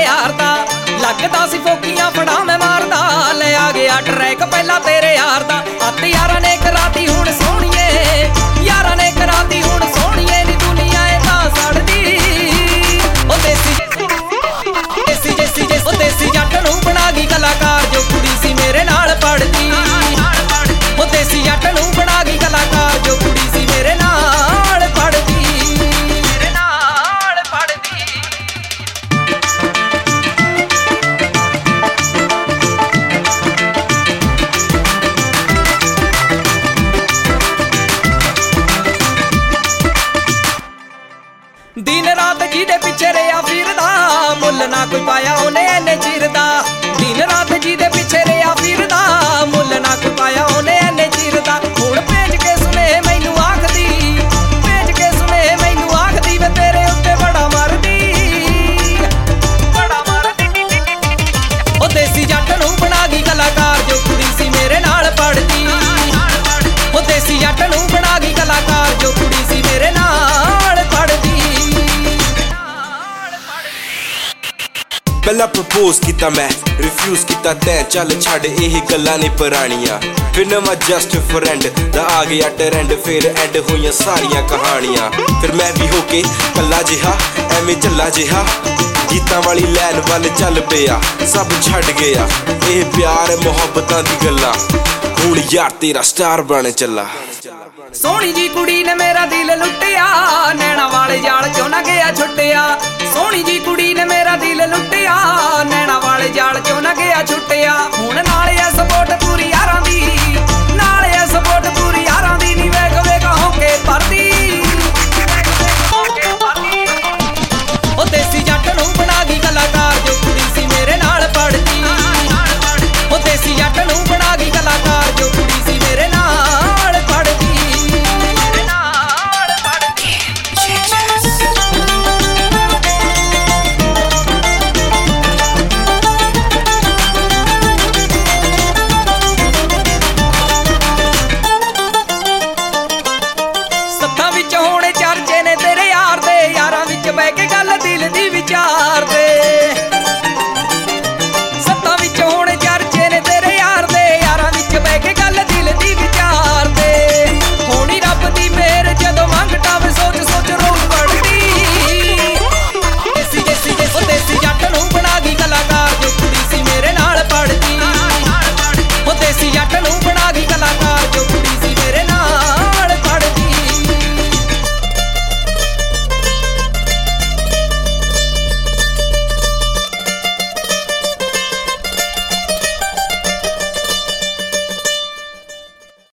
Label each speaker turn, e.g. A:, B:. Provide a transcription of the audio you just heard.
A: यार दा लगदा सी फोकियां फड़ा मैं मारदा ले आ गया ट्रैक पहला तेरे यार दा हत्थ यारां ने कराती हुण सोहणिए यारां ने कराती हुण सोहणिए नी दुनिया ए तां सड़दी ओ देसी जट नूं बना गई कलाकार जो कुड़ी सी मेरे नाल पढ़दी ओ देसी जट नूं बना गई कलाकार जो कुड़ी सी मेरे नाल पढ़दी दिन रात जिहदे पिछे रहा फिरदा मुल ना कोई पाया उन्हें इन्ने चिर दा दिन रात जिहदे पिछे रहा फिरदा मुल ना कोई पाया उन्हें इन्ने चिर दा हुण भेज के सुने मैनू आखदी भेज के सुने मैनू आखदी वे तेरे उत्ते बड़ा मरदी ओ देसी जट नूं बना गई कलाकार जो कुड़ी सी मेरे नाल पढ़दी ओ देसी जट नूं बना गई कलाकार जो कुड़ी सी मेरे नाल पढ़दी
B: पहला प्रपोज किया मैं रिफ्यूज किया तैं चल छड़ यही गल्लां ने पुरानियां फिर नवा जस्ट फ्रेंड दा आ गया ट्रेंड फिर एंड होइयां सारियां कहानियां फिर मैं भी होके कल्ला जिहा एवें झल्ला जिहा गीतां वाली लैन वल चल पिया सब छड़ गया ये प्यार मुहब्बतां दी गल्लां हुण यार तेरा स्टार बन चला
A: सोहनी जी कुड़ी ने मेरा दिल लुटिया नैना वाले जाल चों ना गया छुटिया सोहनी जी कुड़ी ने मेरा दिल लुटिया नैना वाले जाल चों ना गया छुटिया हुण नाल